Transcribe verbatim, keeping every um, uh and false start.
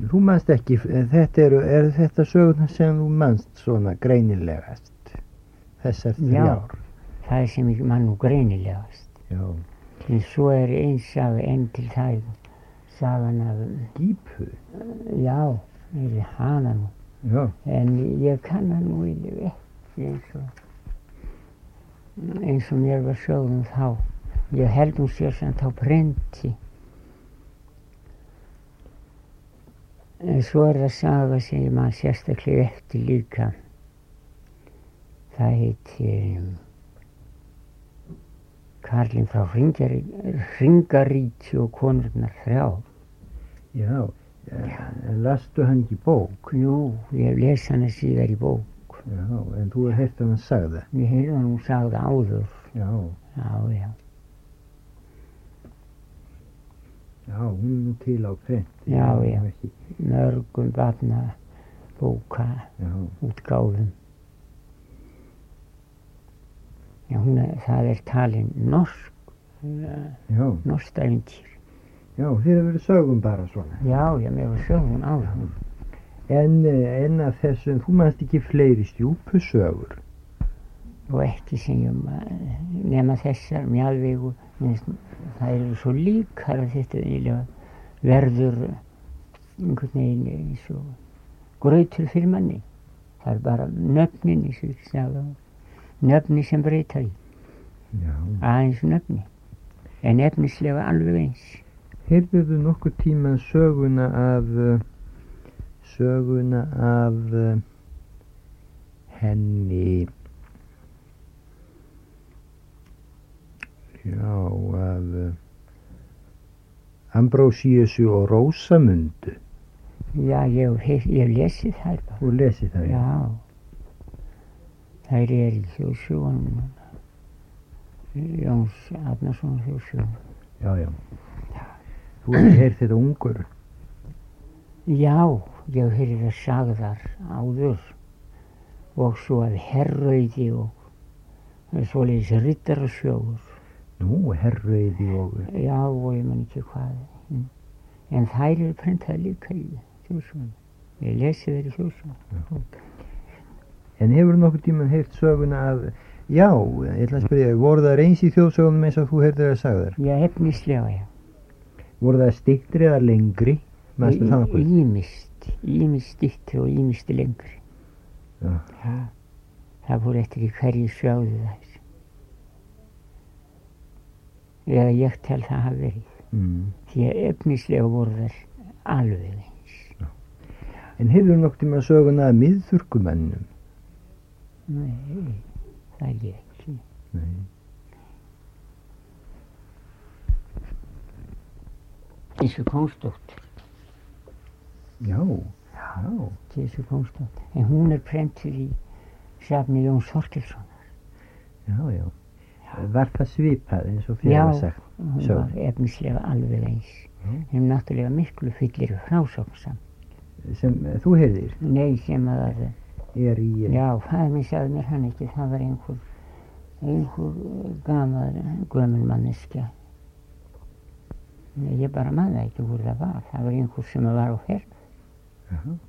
þú manst ekki, þetta eru, er þetta sögurnar sem þú manst svona greinilegast, þessar þrjár? Já, það er sem ég man nú greinilegast. Já. En svo er eins saga, enn til það, sagan af... Gípu? Já, er hana nú. Já. En ég kann hann nú ekki eins og, eins og mér var sögum þá. Ég held hún sér samt á prenti. En svo er það saga sem ég man sérstaklega eftir líka. Það heitir um, Karlinn frá Hringaríki og konurnar þrjár. Já, en lastu hann ekki bók? Jú, ég hef lesið hana síðar í bók. Já, en þú hefði heyrt hann sagða? Ég heyrði hann hún sagða áður. Já. Já, já. Já, hún er nú til á prenti. Já, já, mörgum barna bóka útgáfum. Já, hún er, það er talin norsk, uh, norskt ævintýr. Já, þið hefur verið sögum bara svona. Já, já, mér var sögum áður. En, en að þessum, þú manst ekki fleiri stjúpusögur? Og ekki sem ég nema þessar, Mjalvegu, það eru svo líkar að þetta eiginlega verður einhvern veginn eins og grautur fyrir manni. Það er bara nöfnin í sig, nöfni sem breyta því. Já. Aðeins nöfni, en efnislega alveg eins. Heyrðuðu nokkuð tíma söguna af, söguna af henni, já, af Ambrósíusu og Rósamundu? Já, ég hef lesið þær bara. Þú lesið þær? Já. Þær er í þjóðsögunum. Jóns Árnason þjóðsögunum. Já, já. Þú hefði heyrt þetta ungur? Já, ég hef heyrt það sagðar áður. Og svo að Herrauði og svoleiðis riddarasögur. Nú, Herrauði og... Já, og ég man ekki hvað. En þær eru prentað líka í þjóðsögunum. Ég lesi þeir í þjóðsögunum. En hefur nokkuð tímann heyrt söguna af... Já, ég ætla að spyrja, voru það eins í þjóðsögunum eins og þú heyrðir að sagða þær? Já, efnislega, já. Voru það styttri eða lengri? Manstu það nokkuð? Ýmist, ýmist styttri og ýmist lengri. Já. Það, það fór eftir í hverju sjáðu þær. Eða ég tel það hafi verið. Mm. Því að efnislega voru þær alveg eins. Já. En heyrðu nokkuð tíma söguna af miðþurrkumennum? Nei, það er ég ekki. Nei. Þessu Kóngsdóttir. Já, já. Þessu Kóngsdóttir. En hún er prentuð í safni Jóns Þorkelssonar. Já, já. Var það svipað eins og fyrir að sagt? Já, hún var efnislega alveg eins. En náttúrulega miklu fyllir frásögnsam. Sem þú heyrðir? Nei, sem að það er í... Já, faðir minn sagði mér hann ekki. Það var einhver, einhver gamar, gömul manneskja. Ég bara manna ekki hvor það var. Það var einhver sem var á ferð. Jaha.